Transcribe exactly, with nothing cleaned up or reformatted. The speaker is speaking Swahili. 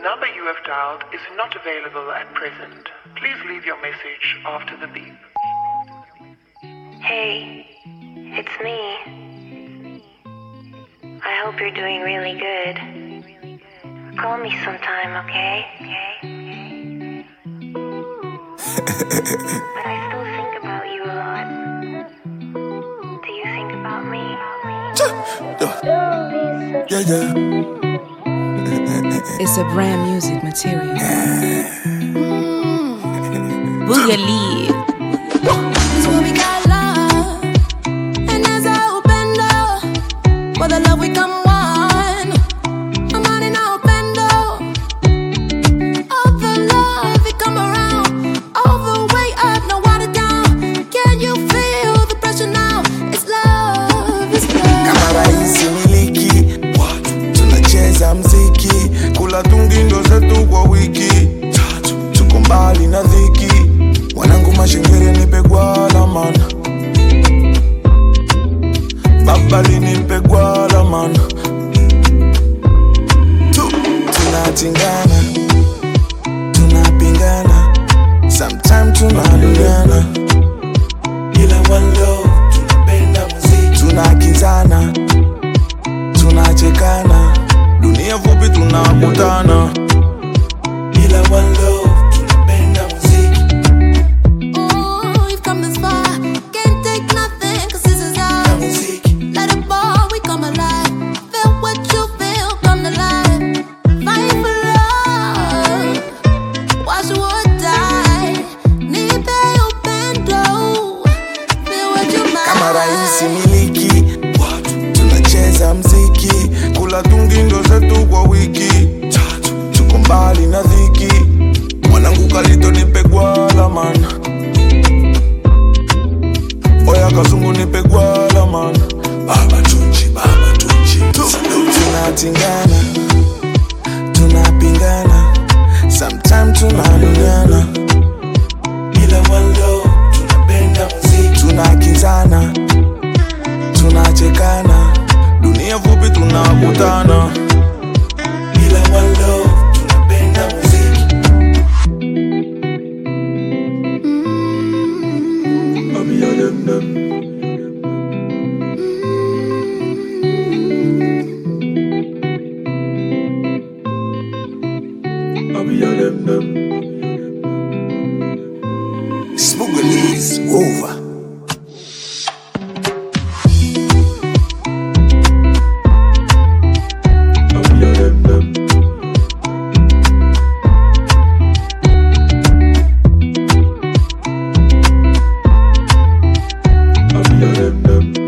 number you have dialed is not available at present. Please leave your message after the beep. Hey, it's me. I hope you're doing really good. Call me sometime, okay? Okay? But I still think about you a lot. Do you think about me? Yeah, yeah. It's a brand music material. Boogaloo. This what we got love, and as I open door, for the love we come one. I'm on an open door. All the love it come around, all the way up, no water down. Can you feel the pressure now? It's love, it's love. Kama rahisi miliki, tunacheza mziki, kula tungi ndo zetu kwa wiki. Tuko mbali na dhiki, wanangu mashingiri nipe gwala man. Babali nipe gwala man. Tunatingana, tunapingana, sometime tunalingana. Ila one love, tunapenda muziki. Tunakizana, tunachekana, dunia fupi tunakutana. Ila one love, tunapenda muziki. Oh, we've come this far, can't take nothing, cause this is our Music. let it ball, we come alive. Feel what you feel, come to life. Fight for love, watch the war die. Nipe upendo, feel what you mind. Kama rahisi miliki, tunacheza mziki, kula tungi ndo zetu kwa wiki. Tuko mbali na dhiki, mwanangu kalito nipe gwala man. Oya kazungu nipe gwala man. Baba tunji, baba tunji. Tunatingana, tunapingana, sometime tunalingana. Ila one love, tunapenda muziki. Tunakizana, tunachekana, dunia fupi tunakutana. Ila one love, tunapenda muziki. Abi ya dem dem. Abi ya dem dem. Boogaloo is over. Them, them.